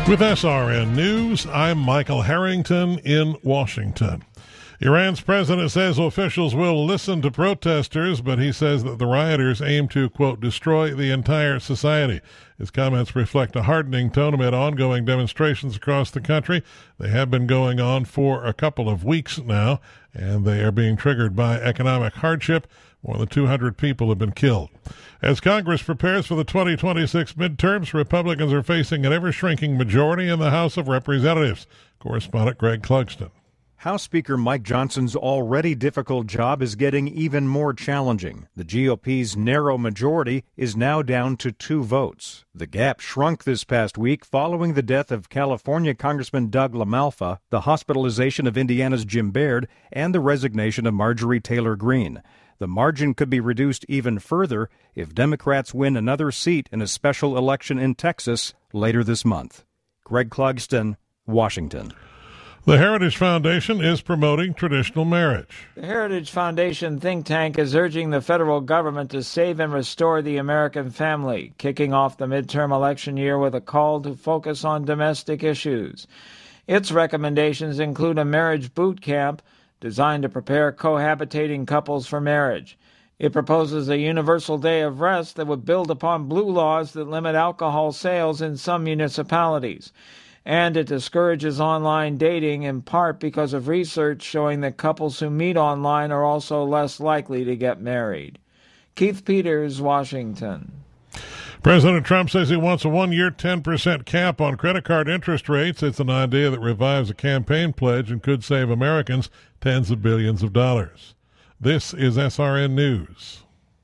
With SRN News, I'm Michael Harrington in Washington. Iran's president says officials will listen to protesters, but he says that the rioters aim to, quote, destroy the entire society. His comments reflect a hardening tone amid ongoing demonstrations across the country. They have been going on for a couple of weeks now, and they are being triggered by economic hardship. More than 200 people have been killed. As Congress prepares for the 2026 midterms, Republicans are facing an ever-shrinking majority in the House of Representatives. Correspondent Greg Clugston. House Speaker Mike Johnson's already difficult job is getting even more challenging. The GOP's narrow majority is now down to 2 votes. The gap shrunk this past week following the death of California Congressman Doug LaMalfa, the hospitalization of Indiana's Jim Baird, and the resignation of Marjorie Taylor Greene. The margin could be reduced even further if Democrats win another seat in a special election in Texas later this month. Greg Clugston, Washington. The Heritage Foundation is promoting traditional marriage. The Heritage Foundation think tank is urging the federal government to save and restore the American family, kicking off the midterm election year with a call to focus on domestic issues. Its recommendations include a marriage boot camp designed to prepare cohabitating couples for marriage. It proposes a universal day of rest that would build upon blue laws that limit alcohol sales in some municipalities. And it discourages online dating in part because of research showing that couples who meet online are also less likely to get married. Keith Peters, Washington. President Trump says he wants a 1-year 10% cap on credit card interest rates. It's an idea that revives a campaign pledge and could save Americans tens of billions of dollars. This is SRN News.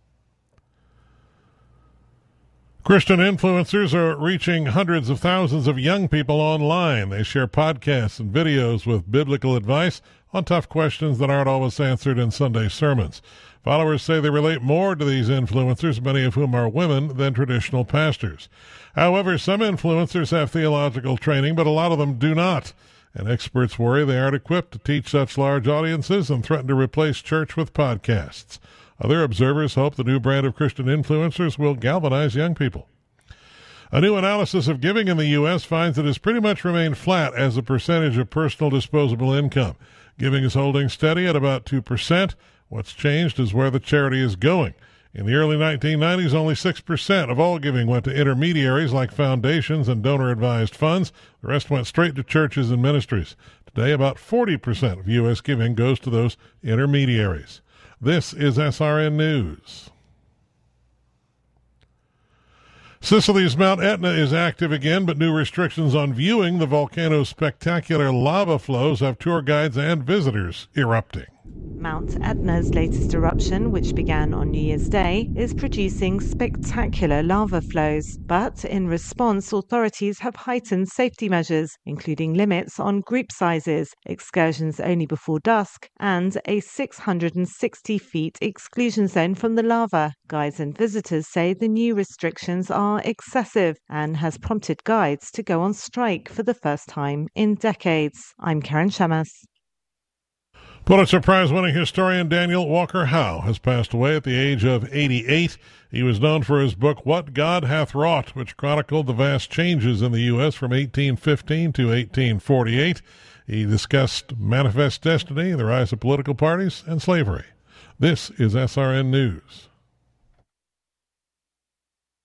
Christian influencers are reaching hundreds of thousands of young people online. They share podcasts and videos with biblical advice on tough questions that aren't always answered in Sunday sermons. Followers say they relate more to these influencers, many of whom are women, than traditional pastors. However, some influencers have theological training, but a lot of them do not. And experts worry they aren't equipped to teach such large audiences and threaten to replace church with podcasts. Other observers hope the new brand of Christian influencers will galvanize young people. A new analysis of giving in the U.S. finds it has pretty much remained flat as a percentage of personal disposable income. Giving is holding steady at about 2%. What's changed is where the charity is going. In the early 1990s, only 6% of all giving went to intermediaries like foundations and donor-advised funds. The rest went straight to churches and ministries. Today, about 40% of U.S. giving goes to those intermediaries. This is SRN News. Sicily's Mount Etna is active again, but new restrictions on viewing the volcano's spectacular lava flows have tour guides and visitors erupting. Mount Etna's latest eruption, which began on New Year's Day, is producing spectacular lava flows. But in response, authorities have heightened safety measures, including limits on group sizes, excursions only before dusk, and a 660 feet exclusion zone from the lava. Guides and visitors say the new restrictions are excessive and has prompted guides to go on strike for the first time in decades. I'm Karen Shamas. Pulitzer Prize-winning historian Daniel Walker Howe has passed away at the age of 88. He was known for his book, What God Hath Wrought, which chronicled the vast changes in the U.S. from 1815 to 1848. He discussed manifest destiny, the rise of political parties, and slavery. This is SRN News.